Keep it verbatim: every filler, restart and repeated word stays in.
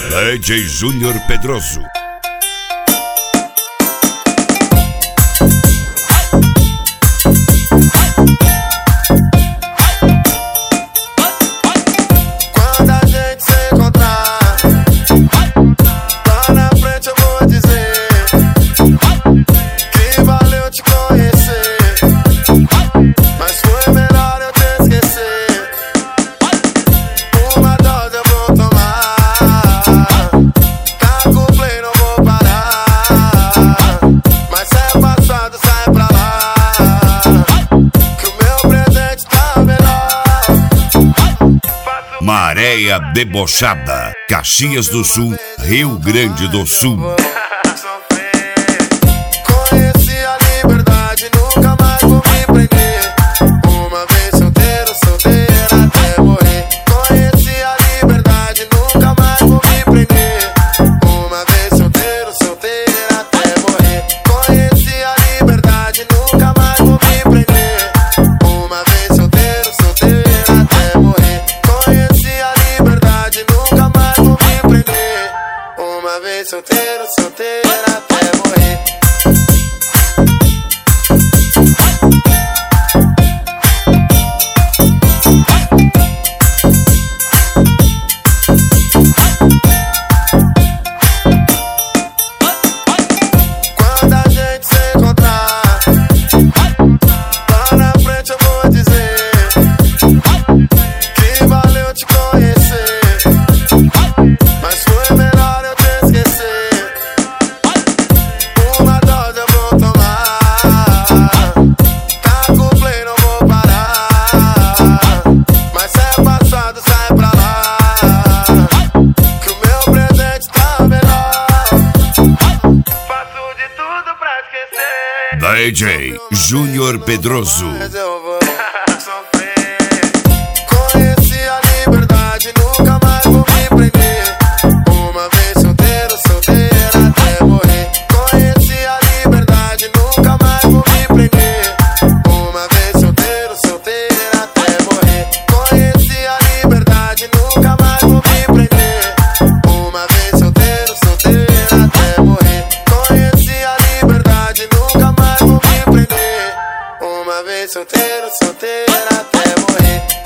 D J Júnior Pedroso. Quando a gente se encontrar, lá na frente eu vou dizer que valeu te conhecer, mas foi melhor eu te esquecer. Uma dose eu vou tomar, tá com play, não vou parar, mas se é passado sai pra lá, que o meu presente tá melhor. Maréia Debochada, Caxias do Sul, Rio Grande do Sul. Conheci a liberdade, nunca mais vou me prender. Uma vez solteiro, solteira até morrer. Conheci a liberdade, nunca mais vou me prender. Uma vez solteiro, solteira até morrer. Conheci a liberdade, nunca mais vou me prender. Uma vez solteiro, solteira até morrer. Conheci a liberdade, nunca mais vou me prender. Uma vez solteiro, solteira até morrer. Quando a gente se encontrar, lá na frente eu vou dizer que valeu te conhecer, mas foi melhor eu te esquecer. Uma dose eu vou tomar, tá com play, não vou parar, mas se é passado sai pra lá, que o meu presente tá melhor. Faço de tudo pra esquecer. D J Júnior Pedroso. Mas eu vou sofrer. Conheci a liberdade, nunca mais vou me prender. Uma vez solteiro, solteira até morrer. Conheci a liberdade, nunca mais vou me prender. Uma vez solteiro, solteira até morrer. Conheci a liberdade, nunca mais vou me prender. Uma vez solteiro, solteira até morrer. Conheci a liberdade, nunca mais vou me prender. Uma vez solteiro, solteira até morrer.